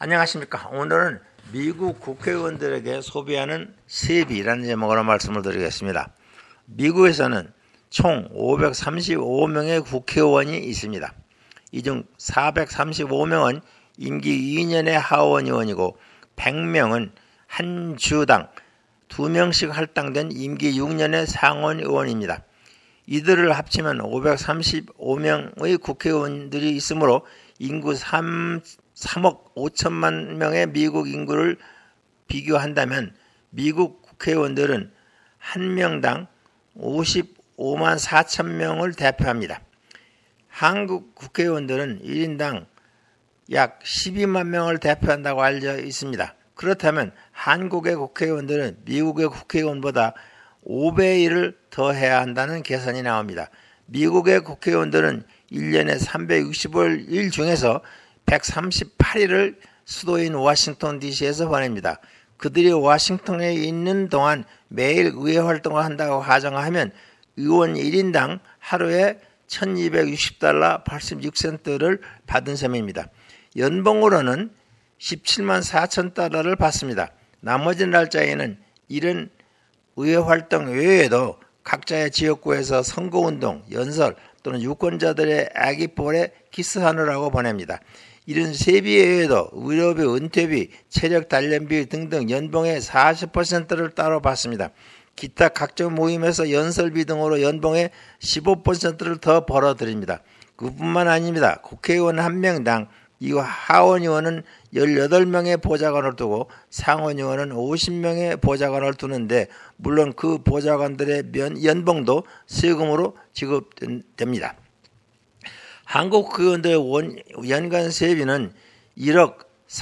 안녕하십니까. 오늘은 미국 국회의원들에게 소비하는 세비라는 제목으로 말씀을 드리겠습니다. 미국에서는 총 535명의 국회의원이 있습니다. 이 중 435명은 임기 2년의 하원 의원이고 100명은 한 주당 2명씩 할당된 임기 6년의 상원 의원입니다. 이들을 합치면 535명의 국회의원들이 있으므로 인구 3억 5천만 명의 미국 인구를 비교한다면 미국 국회의원들은 한 명당 55만 4천 명을 대표합니다. 한국 국회의원들은 1인당 약 12만 명을 대표한다고 알려져 있습니다. 그렇다면 한국의 국회의원들은 미국의 국회의원보다 5배의 일을 더 해야 한다는 계산이 나옵니다. 미국의 국회의원들은 1년에 365일 중에서 138일을 수도인 워싱턴 DC에서 보냅니다. 그들이 워싱턴에 있는 동안 매일 의회 활동을 한다고 가정하면 의원 1인당 하루에 $1260 86센트를 받은 셈입니다. 연봉으로는 $17만 4천 달러를 받습니다. 나머지 날짜에는 이런 의회 활동 외에도 각자의 지역구에서 선거운동, 연설 또는 유권자들의 아기볼에 키스하느라고 보냅니다. 이런 세비 외에도 의료비, 은퇴비, 체력 단련비 등등 연봉의 40%를 따로 받습니다. 기타 각종 모임에서 연설비 등으로 연봉의 15%를 더 벌어들입니다. 그뿐만 아닙니다. 국회의원 한 명당 이 하원의원은 18명의 보좌관을 두고 상원의원은 50명의 보좌관을 두는데 물론 그 보좌관들의 연봉도 세금으로 지급됩니다. 한국 국회의원들의 연간 세비는 1억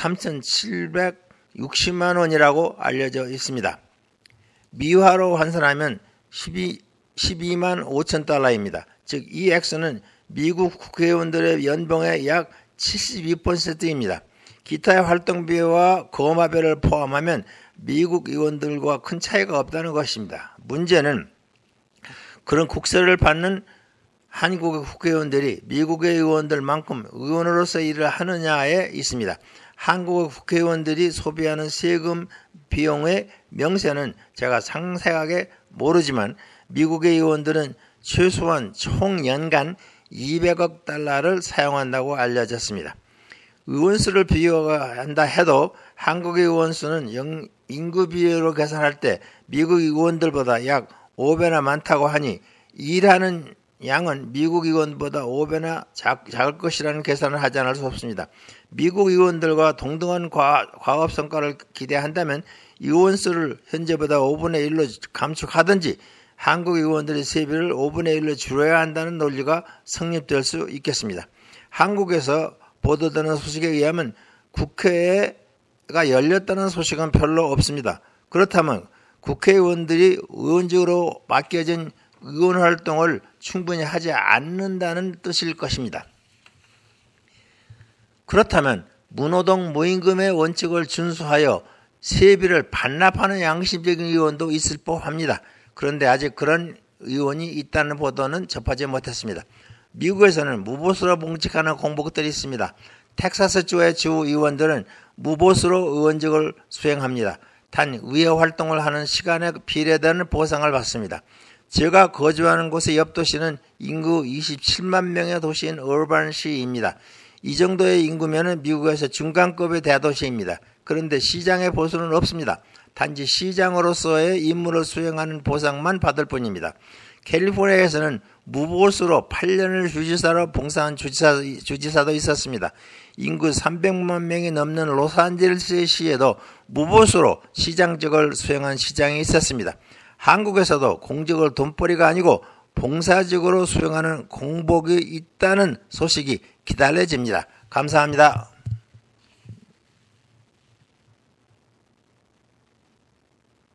3,760만 원이라고 알려져 있습니다. 미화로 환산하면 12만 5천 달러입니다. 즉 이 액수는 미국 국회의원들의 연봉의 약 72%입니다. 기타의 활동비와 거마비를 포함하면 미국 의원들과 큰 차이가 없다는 것입니다. 문제는 그런 국세를 받는 한국의 국회의원들이 미국의 의원들만큼 의원으로서 일을 하느냐에 있습니다. 한국의 국회의원들이 소비하는 세금 비용의 명세는 제가 상세하게 모르지만 미국의 의원들은 최소한 총 연간 200억 달러를 사용한다고 알려졌습니다. 의원수를 비교한다 해도 한국의 의원수는 인구 비율로 계산할 때 미국 의원들보다 약 5배나 많다고 하니 일하는 양은 미국 의원보다 5배나 작을 것이라는 계산을 하지 않을 수 없습니다. 미국 의원들과 동등한 과업 성과를 기대한다면 의원수를 현재보다 5분의 1로 감축하든지 한국 의원들의 세비를 5분의 1로 줄여야 한다는 논리가 성립될 수 있겠습니다. 한국에서 보도되는 소식에 의하면 국회가 열렸다는 소식은 별로 없습니다. 그렇다면 국회의원들이 의원직으로 맡겨진 의원 활동을 충분히 하지 않는다는 뜻일 것입니다. 그렇다면 무노동 무임금의 원칙을 준수하여 세비를 반납하는 양심적인 의원도 있을 법합니다. 그런데 아직 그런 의원이 있다는 보도는 접하지 못했습니다. 미국에서는 무보수로 봉직하는 공복들이 있습니다. 텍사스주의 주 의원들은 무보수로 의원직을 수행합니다. 단 의회 활동을 하는 시간에 비례되는 보상을 받습니다. 제가 거주하는 곳의 옆 도시는 인구 27만 명의 도시인 얼반시입니다. 이 정도의 인구면 미국에서 중간급의 대도시입니다. 그런데 시장의 보수는 없습니다. 단지 시장으로서의 임무를 수행하는 보상만 받을 뿐입니다. 캘리포니아에서는 무보수로 8년을 주지사로 봉사한 주지사도 있었습니다. 인구 300만 명이 넘는 로스앤젤레스시에도 무보수로 시장직을 수행한 시장이 있었습니다. 한국에서도 공직을 돈벌이가 아니고 봉사직으로 수행하는 공복이 있다는 소식이 기다려집니다. 감사합니다.